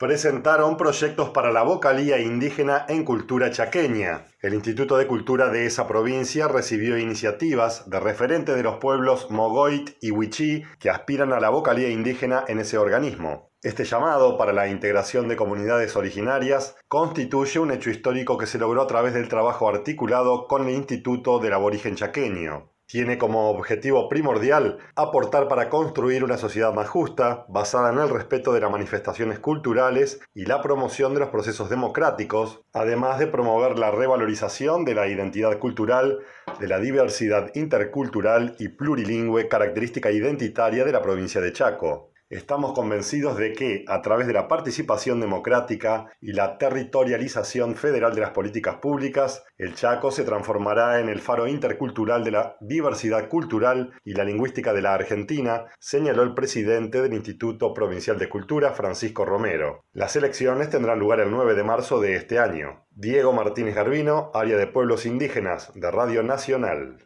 presentaron proyectos para la vocalía indígena en cultura chaqueña. El Instituto de Cultura de esa provincia recibió iniciativas de referentes de los pueblos Mogoit y Wichí que aspiran a la vocalía indígena en ese organismo. Este llamado para la integración de comunidades originarias constituye un hecho histórico que se logró a través del trabajo articulado con el Instituto del Aborigen Chaqueño. Tiene como objetivo primordial aportar para construir una sociedad más justa, basada en el respeto de las manifestaciones culturales y la promoción de los procesos democráticos, además de promover la revalorización de la identidad cultural, de la diversidad intercultural y plurilingüe característica identitaria de la provincia de Chaco. Estamos convencidos de que, a través de la participación democrática y la territorialización federal de las políticas públicas, el Chaco se transformará en el faro intercultural de la diversidad cultural y la lingüística de la Argentina, señaló el presidente del Instituto Provincial de Cultura, Francisco Romero. Las elecciones tendrán lugar el 9 de marzo de este año. Diego Martínez Garbino, Área de Pueblos Indígenas, de Radio Nacional.